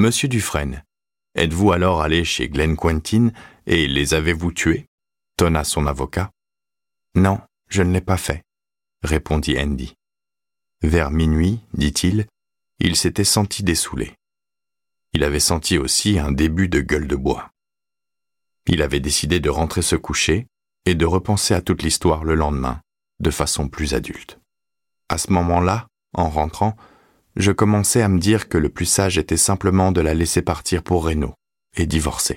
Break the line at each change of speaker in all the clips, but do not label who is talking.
Monsieur Dufresne, êtes-vous alors allé chez Glenn Quentin et les avez-vous tués? Tonna son avocat. Non, je ne l'ai pas fait, répondit Andy. Vers minuit, dit-il, il s'était senti dessoulé. Il avait senti aussi un début de gueule de bois. Il avait décidé de rentrer se coucher et de repenser à toute l'histoire le lendemain, de façon plus adulte. À ce moment-là, en rentrant, je commençais à me dire que le plus sage était simplement de la laisser partir pour Reno et divorcer.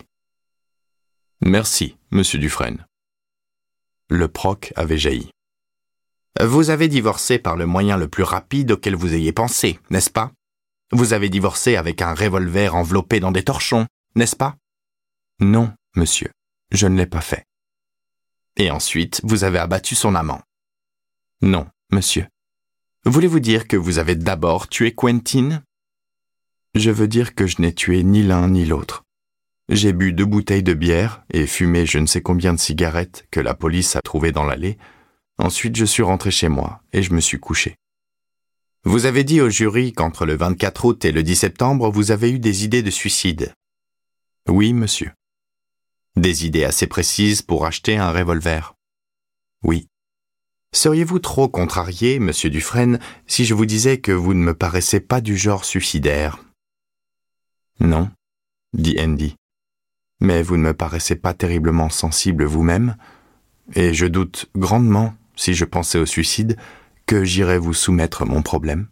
Merci, monsieur Dufresne. Le proc avait jailli. Vous avez divorcé par le moyen le plus rapide auquel vous ayez pensé, n'est-ce pas? Vous avez divorcé avec un revolver enveloppé dans des torchons, n'est-ce pas? Non, monsieur, je ne l'ai pas fait. Et ensuite, vous avez abattu son amant. Non, monsieur. Voulez-vous dire que vous avez d'abord tué Quentin? Je veux dire que je n'ai tué ni l'un ni l'autre. J'ai bu 2 bouteilles de bière et fumé je ne sais combien de cigarettes que la police a trouvées dans l'allée. Ensuite, je suis rentré chez moi et je me suis couché. Vous avez dit au jury qu'entre le 24 août et le 10 septembre, vous avez eu des idées de suicide. Oui, monsieur. Des idées assez précises pour acheter un revolver. Oui. Seriez-vous trop contrarié, monsieur Dufresne, si je vous disais que vous ne me paraissez pas du genre suicidaire? Non, dit Andy. Mais vous ne me paraissez pas terriblement sensible vous-même, et je doute grandement, si je pensais au suicide, que j'irais vous soumettre mon problème.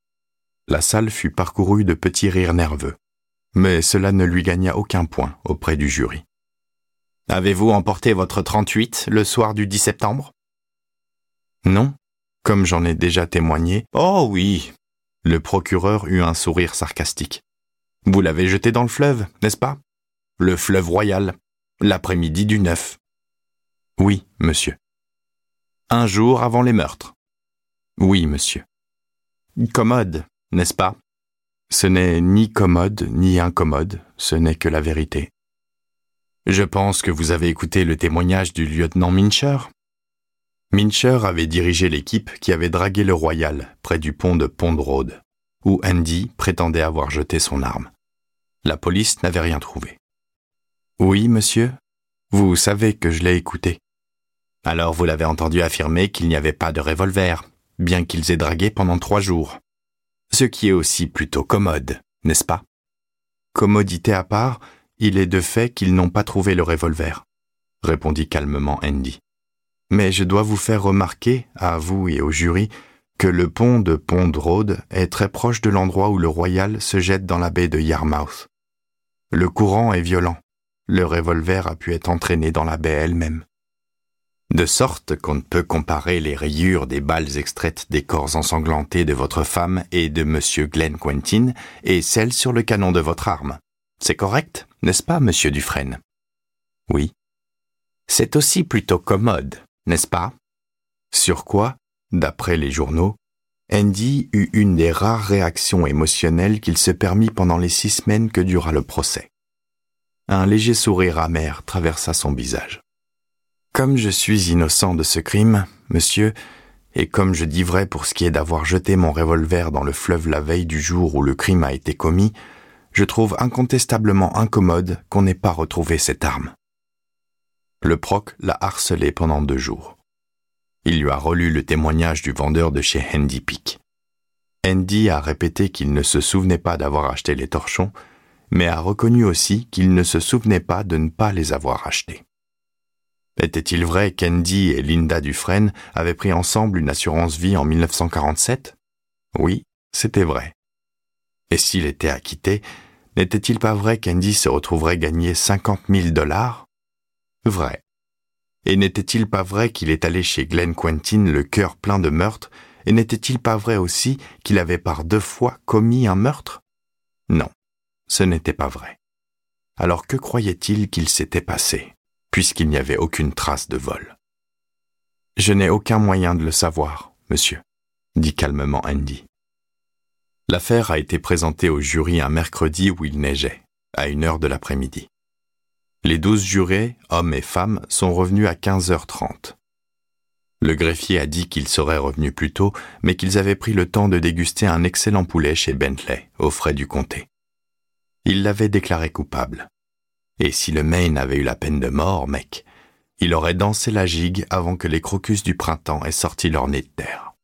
La salle fut parcourue de petits rires nerveux, mais cela ne lui gagna aucun point auprès du jury. Avez-vous emporté votre 38 le soir du 10 septembre? Non, comme j'en ai déjà témoigné. Oh oui! Le procureur eut un sourire sarcastique. Vous l'avez jeté dans le fleuve, n'est-ce pas? Le fleuve Royal, l'après-midi du 9. Oui, monsieur. Un jour avant les meurtres. Oui, monsieur. Commode, n'est-ce pas? Ce n'est ni commode ni incommode, ce n'est que la vérité. Je pense que vous avez écouté le témoignage du lieutenant Mincher. Mincher avait dirigé l'équipe qui avait dragué le Royal près du pont de Pond Road, où Andy prétendait avoir jeté son arme. La police n'avait rien trouvé. Oui, monsieur, vous savez que je l'ai écouté. Alors vous l'avez entendu affirmer qu'il n'y avait pas de revolver, bien qu'ils aient dragué pendant 3 jours. Ce qui est aussi plutôt commode, n'est-ce pas? Commodité à part, il est de fait qu'ils n'ont pas trouvé le revolver, répondit calmement Andy. Mais je dois vous faire remarquer, à vous et au jury, que le pont de Pond Road est très proche de l'endroit où le Royal se jette dans la baie de Yarmouth. Le courant est violent. Le revolver a pu être entraîné dans la baie elle-même. De sorte qu'on ne peut comparer les rayures des balles extraites des corps ensanglantés de votre femme et de monsieur Glenn Quentin et celles sur le canon de votre arme. C'est correct, n'est-ce pas, monsieur Dufresne? Oui. C'est aussi plutôt commode, n'est-ce pas? Sur quoi, d'après les journaux, Andy eut une des rares réactions émotionnelles qu'il se permit pendant les 6 semaines que dura le procès. Un léger sourire amer traversa son visage. Comme je suis innocent de ce crime, monsieur, et comme je dis vrai pour ce qui est d'avoir jeté mon revolver dans le fleuve la veille du jour où le crime a été commis, je trouve incontestablement incommode qu'on n'ait pas retrouvé cette arme. Le proc l'a harcelé pendant 2 jours. Il lui a relu le témoignage du vendeur de chez Andy Peak. Andy a répété qu'il ne se souvenait pas d'avoir acheté les torchons, mais a reconnu aussi qu'il ne se souvenait pas de ne pas les avoir achetés. Était-il vrai qu'Andy et Linda Dufresne avaient pris ensemble une assurance vie en 1947? Oui, c'était vrai. Et s'il était acquitté, n'était-il pas vrai qu'Andy se retrouverait gagner 50 000 $? Vrai. Et n'était-il pas vrai qu'il est allé chez Glenn Quentin le cœur plein de meurtre, et n'était-il pas vrai aussi qu'il avait par 2 fois commis un meurtre? Non, ce n'était pas vrai. Alors que croyait-il qu'il s'était passé, puisqu'il n'y avait aucune trace de vol? Je n'ai aucun moyen de le savoir, monsieur, dit calmement Andy. L'affaire a été présentée au jury un mercredi où il neigeait, à 1h de l'après-midi. Les 12 jurés, hommes et femmes, sont revenus à 15h30. Le greffier a dit qu'ils seraient revenus plus tôt, mais qu'ils avaient pris le temps de déguster un excellent poulet chez Bentley, aux frais du comté. Il l'avait déclaré coupable. Et si le Maine avait eu la peine de mort, mec, il aurait dansé la gigue avant que les crocus du printemps aient sorti leur nez de terre.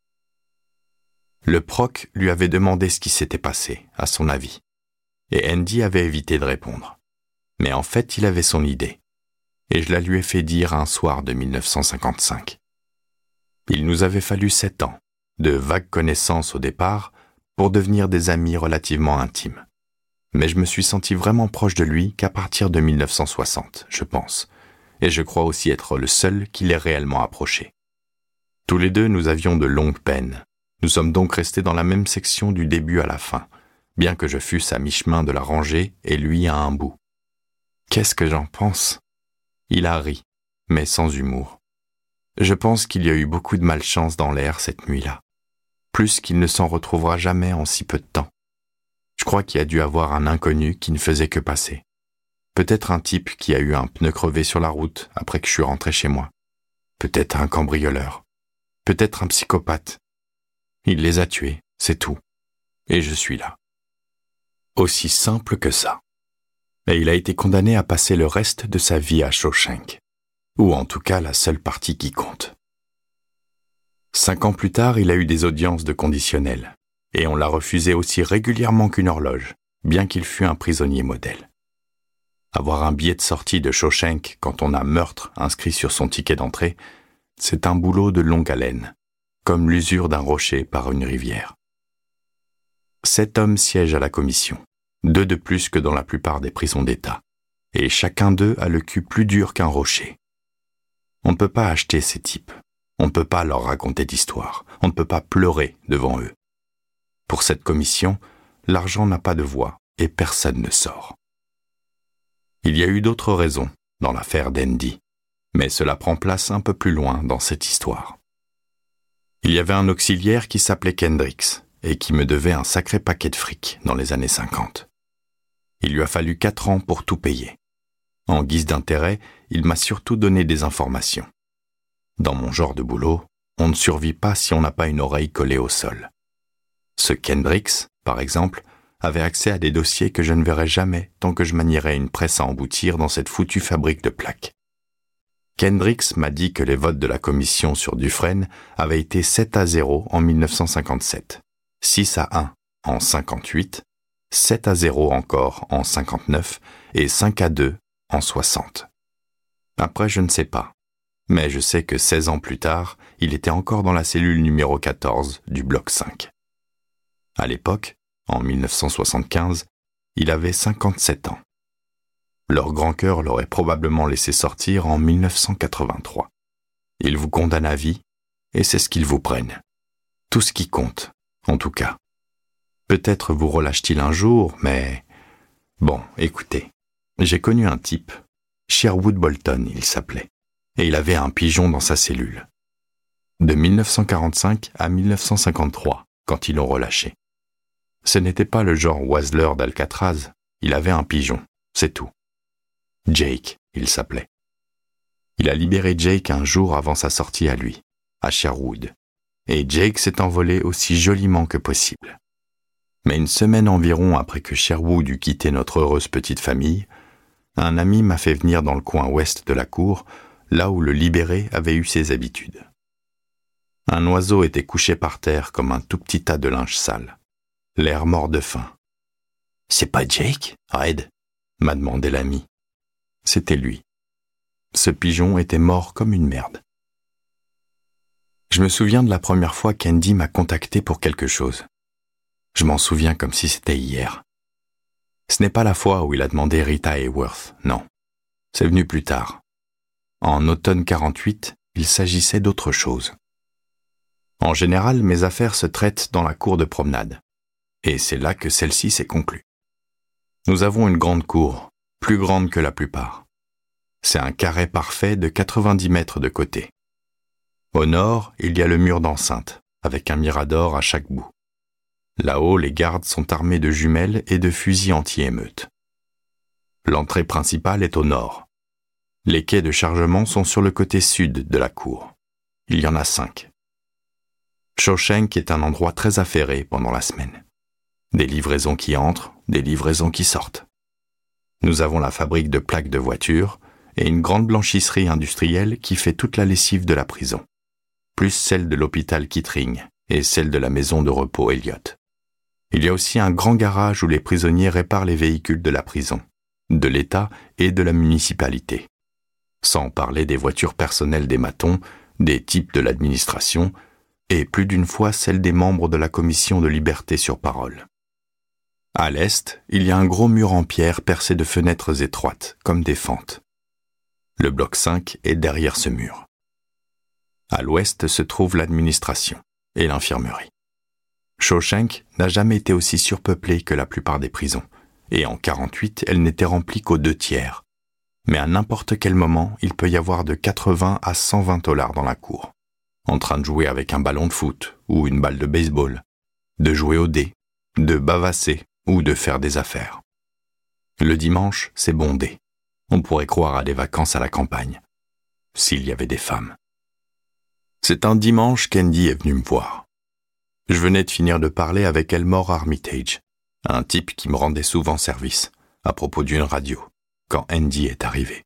Le proc lui avait demandé ce qui s'était passé, à son avis, et Andy avait évité de répondre. Mais en fait, il avait son idée, et je la lui ai fait dire un soir de 1955. Il nous avait fallu 7 ans, de vagues connaissances au départ, pour devenir des amis relativement intimes. Mais je me suis senti vraiment proche de lui qu'à partir de 1960, je pense, et je crois aussi être le seul qui l'ait réellement approché. Tous les deux, nous avions de longues peines. Nous sommes donc restés dans la même section du début à la fin, bien que je fusse à mi-chemin de la rangée et lui à un bout. Qu'est-ce que j'en pense ? Il a ri, mais sans humour. Je pense qu'il y a eu beaucoup de malchance dans l'air cette nuit-là, plus qu'il ne s'en retrouvera jamais en si peu de temps. Je crois qu'il y a dû avoir un inconnu qui ne faisait que passer. Peut-être un type qui a eu un pneu crevé sur la route après que je suis rentré chez moi. Peut-être un cambrioleur. Peut-être un psychopathe. Il les a tués, c'est tout. Et je suis là. Aussi simple que ça. Et il a été condamné à passer le reste de sa vie à Shawshank. Ou en tout cas la seule partie qui compte. 5 ans plus tard, il a eu des audiences de conditionnel. Et on l'a refusé aussi régulièrement qu'une horloge, bien qu'il fût un prisonnier modèle. Avoir un billet de sortie de Shawshank quand on a meurtre inscrit sur son ticket d'entrée, c'est un boulot de longue haleine, comme l'usure d'un rocher par une rivière. 7 hommes siègent à la commission, 2 de plus que dans la plupart des prisons d'État, et chacun d'eux a le cul plus dur qu'un rocher. On ne peut pas acheter ces types, on ne peut pas leur raconter d'histoire, on ne peut pas pleurer devant eux. Pour cette commission, l'argent n'a pas de voix et personne ne sort. Il y a eu d'autres raisons dans l'affaire d'Andy, mais cela prend place un peu plus loin dans cette histoire. Il y avait un auxiliaire qui s'appelait Kendricks et qui me devait un sacré paquet de fric dans les années 50. Il lui a fallu 4 ans pour tout payer. En guise d'intérêt, il m'a surtout donné des informations. Dans mon genre de boulot, on ne survit pas si on n'a pas une oreille collée au sol. Ce Kendricks, par exemple, avait accès à des dossiers que je ne verrai jamais tant que je manierai une presse à emboutir dans cette foutue fabrique de plaques. Kendricks m'a dit que les votes de la commission sur Dufresne avaient été 7-0 en 1957, 6-1 en 58, 7-0 encore en 59 et 5-2 en 60. Après, je ne sais pas, mais je sais que 16 ans plus tard, il était encore dans la cellule numéro 14 du bloc 5. À l'époque, en 1975, il avait 57 ans. Leur grand cœur l'aurait probablement laissé sortir en 1983. Ils vous condamnent à vie, et c'est ce qu'ils vous prennent. Tout ce qui compte, en tout cas. Peut-être vous relâche-t-il un jour, mais... Bon, écoutez, j'ai connu un type, Sherwood Bolton, il s'appelait, et il avait un pigeon dans sa cellule. De 1945 à 1953, quand ils l'ont relâché. Ce n'était pas le genre oiseleur d'Alcatraz, il avait un pigeon, c'est tout. Jake, il s'appelait. Il a libéré Jake un jour avant sa sortie à lui, à Sherwood, et Jake s'est envolé aussi joliment que possible. Mais une semaine environ après que Sherwood eut quitté notre heureuse petite famille, un ami m'a fait venir dans le coin ouest de la cour, là où le libéré avait eu ses habitudes. Un oiseau était couché par terre comme un tout petit tas de linge sale, l'air mort de faim. « C'est pas Jake, Red ?» m'a demandé l'ami. C'était lui. Ce pigeon était mort comme une merde. Je me souviens de la première fois qu'Andy m'a contacté pour quelque chose. Je m'en souviens comme si c'était hier. Ce n'est pas la fois où il a demandé Rita Hayworth, non. C'est venu plus tard. En automne 48, il s'agissait d'autre chose. En général, mes affaires se traitent dans la cour de promenade. Et c'est là que celle-ci s'est conclue. Nous avons une grande cour, plus grande que la plupart. C'est un carré parfait de 90 mètres de côté. Au nord, il y a le mur d'enceinte, avec un mirador à chaque bout. Là-haut, les gardes sont armés de jumelles et de fusils anti-émeute. L'entrée principale est au nord. Les quais de chargement sont sur le côté sud de la cour. Il y en a 5. Shawshank est un endroit très affairé pendant la semaine. Des livraisons qui entrent, des livraisons qui sortent. Nous avons la fabrique de plaques de voitures et une grande blanchisserie industrielle qui fait toute la lessive de la prison, plus celle de l'hôpital Kettering et celle de la maison de repos Elliott. Il y a aussi un grand garage où les prisonniers réparent les véhicules de la prison, de l'État et de la municipalité. Sans parler des voitures personnelles des matons, des types de l'administration, et plus d'une fois celles des membres de la commission de liberté sur parole. À l'est, il y a un gros mur en pierre percé de fenêtres étroites, comme des fentes. Le bloc 5 est derrière ce mur. À l'ouest se trouve l'administration et l'infirmerie. Shawshank n'a jamais été aussi surpeuplée que la plupart des prisons, et en 1948, elle n'était remplie qu'aux 2/3. Mais à n'importe quel moment, il peut y avoir de 80 à 120 taulards dans la cour, en train de jouer avec un ballon de foot ou une balle de baseball, de jouer au dé, de bavasser ou de faire des affaires. Le dimanche, c'est bondé. On pourrait croire à des vacances à la campagne, s'il y avait des femmes. C'est un dimanche qu'Andy est venu me voir. Je venais de finir de parler avec Elmore Armitage, un type qui me rendait souvent service, à propos d'une radio, quand Andy est arrivé.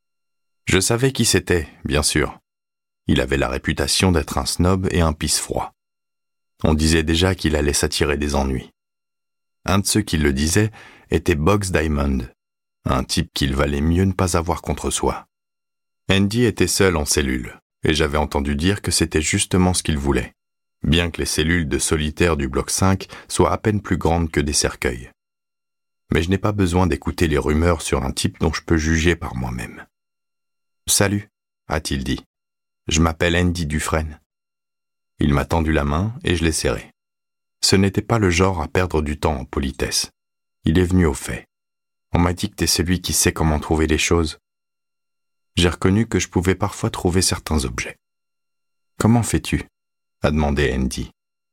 Je savais qui c'était, bien sûr. Il avait la réputation d'être un snob et un pisse-froid. On disait déjà qu'il allait s'attirer des ennuis. Un de ceux qui le disaient était Boggs Diamond, un type qu'il valait mieux ne pas avoir contre soi. Andy était seul en cellule, et j'avais entendu dire que c'était justement ce qu'il voulait, bien que les cellules de solitaires du bloc 5 soient à peine plus grandes que des cercueils. Mais je n'ai pas besoin d'écouter les rumeurs sur un type dont je peux juger par moi-même. « Salut », a-t-il dit. « Je m'appelle Andy Dufresne. » Il m'a tendu la main et je l'ai serrée. Ce n'était pas le genre à perdre du temps en politesse. Il est venu au fait. On m'a dit que t'es celui qui sait comment trouver les choses. J'ai reconnu que je pouvais parfois trouver certains objets. « Comment fais-tu » a demandé Andy.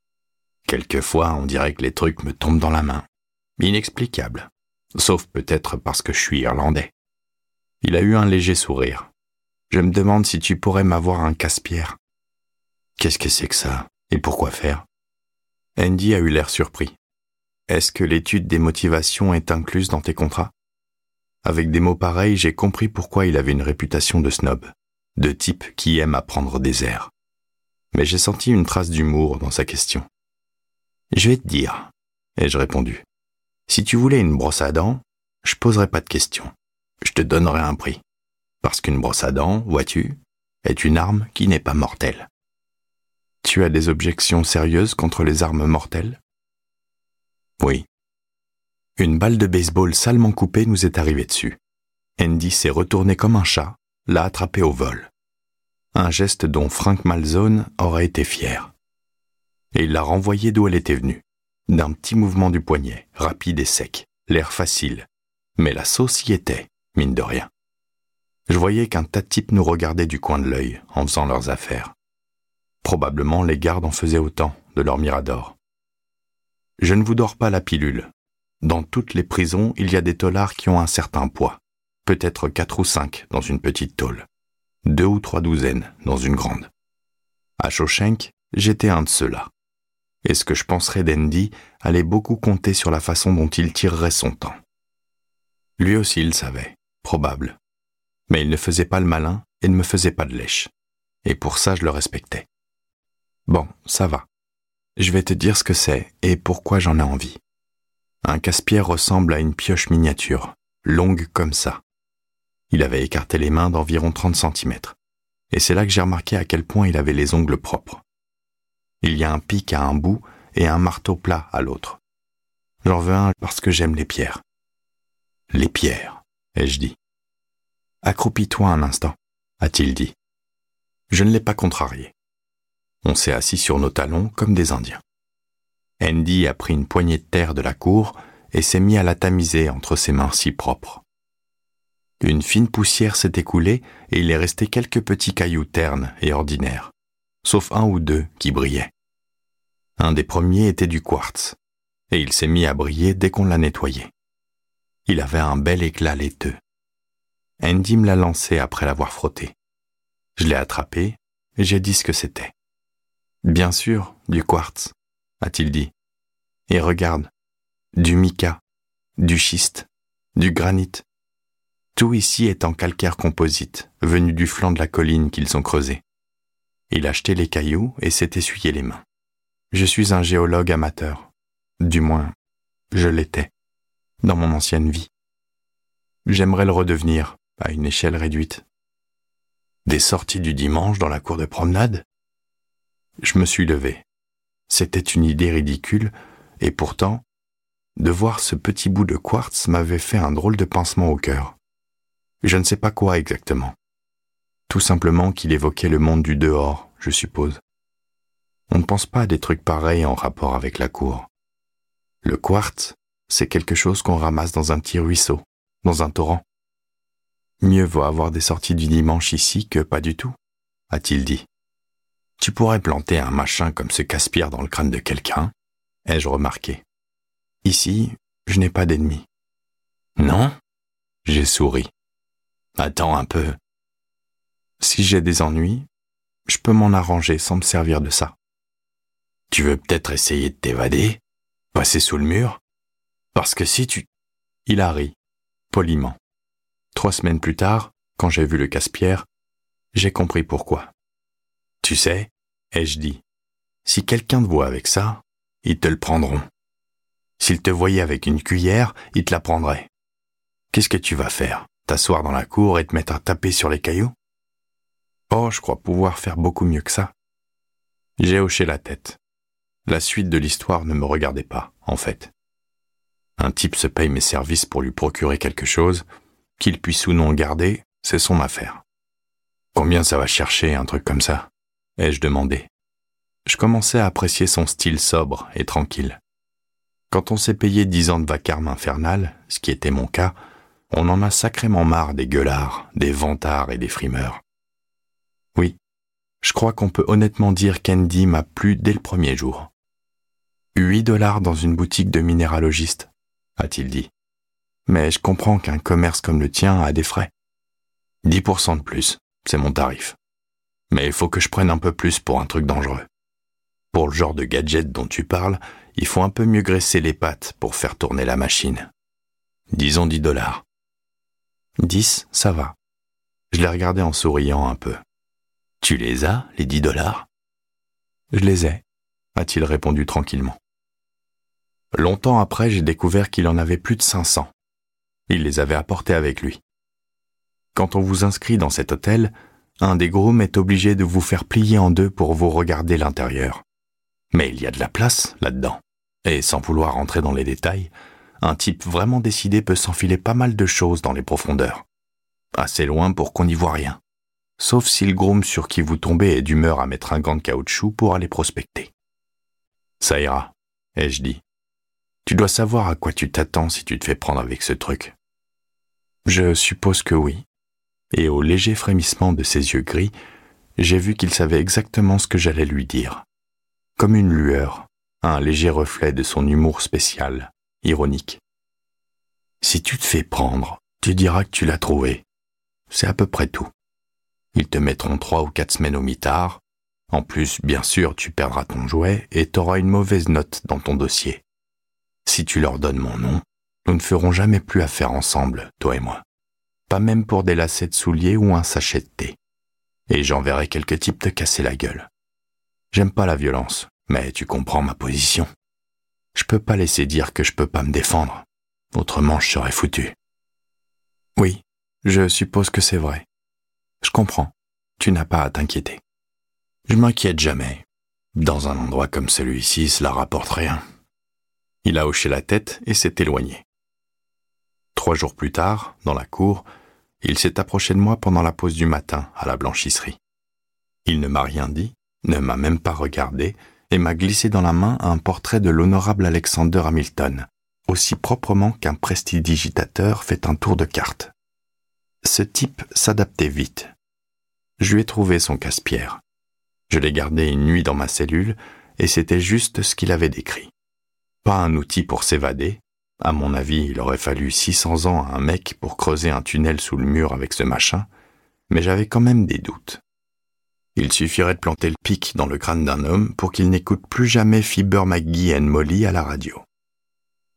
« Quelquefois, on dirait que les trucs me tombent dans la main. Inexplicable. Sauf peut-être parce que je suis irlandais. » Il a eu un léger sourire. « Je me demande si tu pourrais m'avoir un casse-pierre. »« Qu'est-ce que c'est que ça ? Et pourquoi faire ?» Andy a eu l'air surpris. « Est-ce que l'étude des motivations est incluse dans tes contrats ?» Avec des mots pareils, j'ai compris pourquoi il avait une réputation de snob, de type qui aime apprendre des airs. Mais j'ai senti une trace d'humour dans sa question. « Je vais te dire, » ai-je répondu. « Si tu voulais une brosse à dents, je poserais pas de questions. Je te donnerais un prix. Parce qu'une brosse à dents, vois-tu, est une arme qui n'est pas mortelle. » Tu as des objections sérieuses contre les armes mortelles ? Oui. Une balle de baseball salement coupée nous est arrivée dessus. Andy s'est retourné comme un chat, l'a attrapé au vol. Un geste dont Frank Malzone aurait été fier. Et il l'a renvoyée d'où elle était venue, d'un petit mouvement du poignet, rapide et sec, l'air facile. Mais la sauce y était, mine de rien. Je voyais qu'un tas de types nous regardaient du coin de l'œil en faisant leurs affaires. Probablement les gardes en faisaient autant de leur mirador. Je ne vous dors pas la pilule. Dans toutes les prisons, il y a des taulards qui ont un certain poids, peut-être 4 ou 5 dans une petite tôle, 2 ou 3 douzaines dans une grande. À Shawshank, j'étais un de ceux-là. Et ce que je penserais d'Andy allait beaucoup compter sur la façon dont il tirerait son temps. Lui aussi le savait, probable. Mais il ne faisait pas le malin et ne me faisait pas de lèche. Et pour ça, je le respectais. Bon, ça va. Je vais te dire ce que c'est et pourquoi j'en ai envie. Un casse-pierre ressemble à une pioche miniature, longue comme ça. Il avait écarté les mains d'environ 30 cm. Et c'est là que j'ai remarqué à quel point il avait les ongles propres. Il y a un pic à un bout et un marteau plat à l'autre. J'en veux un parce que j'aime les pierres. Les pierres, ai-je dit. Accroupis-toi un instant, a-t-il dit. Je ne l'ai pas contrarié. On s'est assis sur nos talons comme des Indiens. Andy a pris une poignée de terre de la cour et s'est mis à la tamiser entre ses mains si propres. Une fine poussière s'est écoulée et il est resté quelques petits cailloux ternes et ordinaires, sauf un ou deux qui brillaient. Un des premiers était du quartz, et il s'est mis à briller dès qu'on l'a nettoyé. Il avait un bel éclat laiteux. Andy me l'a lancé après l'avoir frotté. Je l'ai attrapé et j'ai dit ce que c'était. « Bien sûr, du quartz », a-t-il dit. « Et regarde, du mica, du schiste, du granit. Tout ici est en calcaire composite, venu du flanc de la colline qu'ils ont creusée. Il achetait les cailloux et s'est essuyé les mains. Je suis un géologue amateur. Du moins, je l'étais, dans mon ancienne vie. J'aimerais le redevenir, à une échelle réduite. Des sorties du dimanche dans la cour de promenade ? Je me suis levé. C'était une idée ridicule, et pourtant, de voir ce petit bout de quartz m'avait fait un drôle de pincement au cœur. Je ne sais pas quoi exactement. Tout simplement qu'il évoquait le monde du dehors, je suppose. On ne pense pas à des trucs pareils en rapport avec la cour. Le quartz, c'est quelque chose qu'on ramasse dans un petit ruisseau, dans un torrent. Mieux vaut avoir des sorties du dimanche ici que pas du tout, a-t-il dit. Tu pourrais planter un machin comme ce casse-pierre dans le crâne de quelqu'un, ai-je remarqué. Ici, je n'ai pas d'ennemis. Non ? J'ai souri. Attends un peu. Si j'ai des ennuis, je peux m'en arranger sans me servir de ça. Tu veux peut-être essayer de t'évader ? Passer sous le mur ? Parce que si tu... Il a ri, poliment. 3 semaines plus tard, quand j'ai vu le casse-pierre, j'ai compris pourquoi. Tu sais, ai-je dit, si quelqu'un te voit avec ça, ils te le prendront. S'ils te voyaient avec une cuillère, ils te la prendraient. Qu'est-ce que tu vas faire ? T'asseoir dans la cour et te mettre à taper sur les cailloux ? Oh, je crois pouvoir faire beaucoup mieux que ça. J'ai hoché la tête. La suite de l'histoire ne me regardait pas, en fait. Un type se paye mes services pour lui procurer quelque chose, qu'il puisse ou non garder, c'est son affaire. Combien ça va chercher, un truc comme ça ? Ai-je demandé. Je commençais à apprécier son style sobre et tranquille. Quand on s'est payé 10 ans de vacarme infernal, ce qui était mon cas, on en a sacrément marre des gueulards, des vantards et des frimeurs. Oui, je crois qu'on peut honnêtement dire qu'Andy m'a plu dès le premier jour. $8 dans une boutique de minéralogiste, a-t-il dit. Mais je comprends qu'un commerce comme le tien a des frais. 10% de plus, c'est mon tarif. Mais il faut que je prenne un peu plus pour un truc dangereux. Pour le genre de gadget dont tu parles, il faut un peu mieux graisser les pattes pour faire tourner la machine. Disons $10. 10, ça va. Je l'ai regardé en souriant un peu. Tu les as, les $10 ? Je les ai, a-t-il répondu tranquillement. Longtemps après, j'ai découvert qu'il en avait plus de 500. Il les avait apportés avec lui. Quand on vous inscrit dans cet hôtel, un des grooms est obligé de vous faire plier en deux pour vous regarder l'intérieur. Mais il y a de la place là-dedans. Et sans vouloir rentrer dans les détails, un type vraiment décidé peut s'enfiler pas mal de choses dans les profondeurs. Assez loin pour qu'on n'y voit rien. Sauf si le groom sur qui vous tombez est d'humeur à mettre un gant de caoutchouc pour aller prospecter. Ça ira, ai-je dit. Tu dois savoir à quoi tu t'attends si tu te fais prendre avec ce truc. Je suppose que oui. Et au léger frémissement de ses yeux gris, j'ai vu qu'il savait exactement ce que j'allais lui dire. Comme une lueur, un léger reflet de son humour spécial, ironique. Si tu te fais prendre, tu diras que tu l'as trouvé. C'est à peu près tout. Ils te mettront 3 ou 4 semaines au mitard. En plus, bien sûr, tu perdras ton jouet et t'auras une mauvaise note dans ton dossier. Si tu leur donnes mon nom, nous ne ferons jamais plus affaire ensemble, toi et moi. Pas même pour des lacets de souliers ou un sachet de thé. Et j'enverrai quelques types te casser la gueule. J'aime pas la violence, mais tu comprends ma position. Je peux pas laisser dire que je peux pas me défendre. Autrement, je serais foutu. Oui, je suppose que c'est vrai. Je comprends. Tu n'as pas à t'inquiéter. Je m'inquiète jamais. Dans un endroit comme celui-ci, cela rapporte rien. Il a hoché la tête et s'est éloigné. 3 jours plus tard, dans la cour, il s'est approché de moi pendant la pause du matin à la blanchisserie. Il ne m'a rien dit, ne m'a même pas regardé et m'a glissé dans la main un portrait de l'honorable Alexander Hamilton, aussi proprement qu'un prestidigitateur fait un tour de cartes. Ce type s'adaptait vite. Je lui ai trouvé son casse-pierre. Je l'ai gardé une nuit dans ma cellule et c'était juste ce qu'il avait décrit. Pas un outil pour s'évader. À mon avis, il aurait fallu 600 ans à un mec pour creuser un tunnel sous le mur avec ce machin, mais j'avais quand même des doutes. Il suffirait de planter le pic dans le crâne d'un homme pour qu'il n'écoute plus jamais Fibber McGee and Molly à la radio.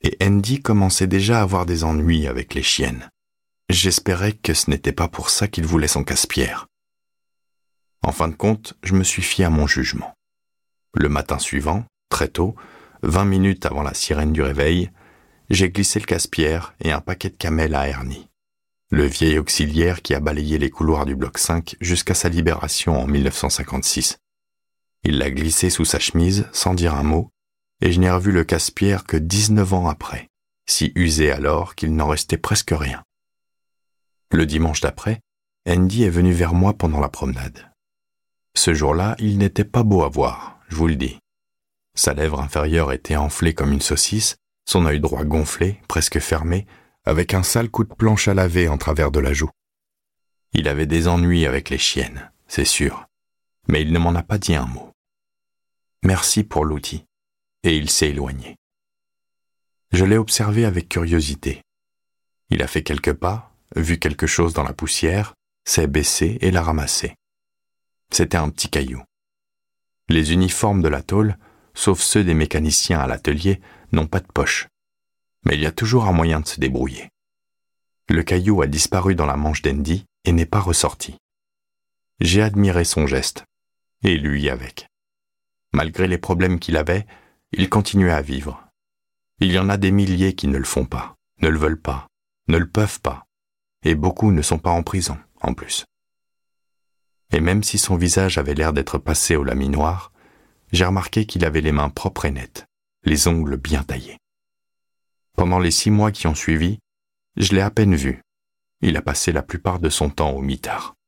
et Andy commençait déjà à avoir des ennuis avec les chiennes. J'espérais que ce n'était pas pour ça qu'il voulait son casse-pierre. En fin de compte, je me suis fié à mon jugement. Le matin suivant, très tôt, 20 minutes avant la sirène du réveil, j'ai glissé le casse-pierre et un paquet de camels à Ernie, le vieil auxiliaire qui a balayé les couloirs du bloc 5 jusqu'à sa libération en 1956. Il l'a glissé sous sa chemise sans dire un mot, et je n'ai revu le casse-pierre que 19 ans après, si usé alors qu'il n'en restait presque rien. Le dimanche d'après, Andy est venu vers moi pendant la promenade. Ce jour-là, il n'était pas beau à voir, je vous le dis. Sa lèvre inférieure était enflée comme une saucisse, son œil droit gonflé, presque fermé, avec un sale coup de planche à laver en travers de la joue. Il avait des ennuis avec les chiennes, c'est sûr, mais il ne m'en a pas dit un mot. Merci pour l'outil, et il s'est éloigné. Je l'ai observé avec curiosité. Il a fait quelques pas, vu quelque chose dans la poussière, s'est baissé et l'a ramassé. C'était un petit caillou. Les uniformes de la tôle, sauf ceux des mécaniciens à l'atelier, n'ont pas de poche. Mais il y a toujours un moyen de se débrouiller. Le caillou a disparu dans la manche d'Andy et n'est pas ressorti. J'ai admiré son geste, et lui avec. Malgré les problèmes qu'il avait, il continuait à vivre. Il y en a des milliers qui ne le font pas, ne le veulent pas, ne le peuvent pas, et beaucoup ne sont pas en prison, en plus. Et même si son visage avait l'air d'être passé au laminoir, j'ai remarqué qu'il avait les mains propres et nettes, les ongles bien taillés. Pendant les 6 mois qui ont suivi, je l'ai à peine vu. Il a passé la plupart de son temps au mitard.